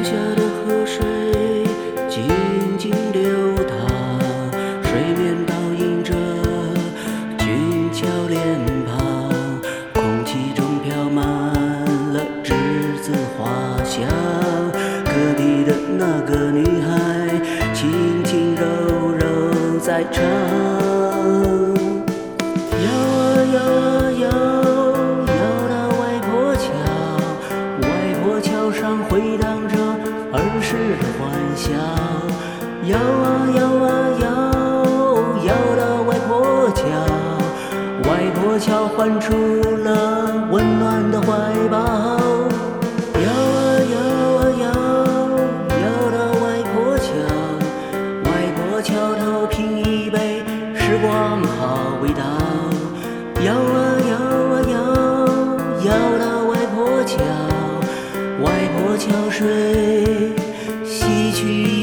下的河水静静流淌，水面倒映着俊俏脸庞，空气中飘满了栀子花香。隔壁的那个女孩轻轻柔柔在唱，摇啊摇啊摇，摇到外婆桥，外婆桥上回荡着儿时的欢笑。摇啊摇啊摇，摇到外婆桥，外婆桥唤出了温暖的怀抱。摇啊摇啊摇，摇到外婆桥，外婆桥头品一杯，时光好味道。摇啊摇啊摇，摇到外婆桥，外婆桥水洗去